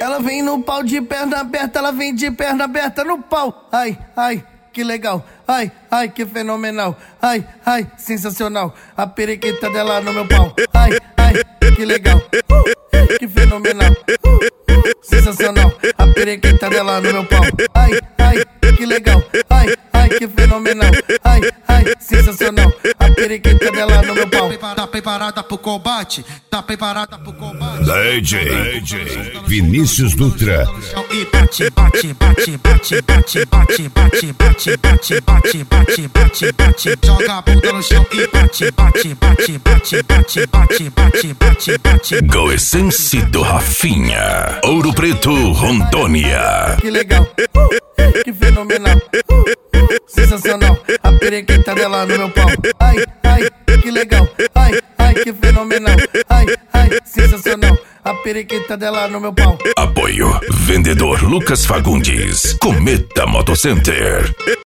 Ela vem no pau de perna aberta, ela vem de perna aberta no pau. Ai, ai, que legal. Ai, ai, que fenomenal. Ai, ai, sensacional. A periquita dela no meu pau. Ai, ai, que legal. Que fenomenal. Sensacional. A periquita dela no meu pau. Ai, ai, que legal. Ai, ai, que fenomenal. Ai, ai, sensacional. A periquita dela no meu pau. Tá preparada pro combate? Tá preparada pro combate? DJ Vinícius Dutra. E bate, bate, bate, bate, bate, bate, bate, bate, bate, bate, bate, bate, bate. Joga a bunda no chão e bate, bate, bate, bate, bate, bate, bate, bate, bate. Go Essence do Rafinha. Ouro Preto, Rondônia. Que legal. Que fenomenal. Sensacional. A periquita dela no meu pau. Ai, ai, que legal. Ai, ai, que fenomenal. Ai, ai, sensacional. A periquita dela no meu pau. Apoio Vendedor Lucas Fagundes. Cometa Motocenter.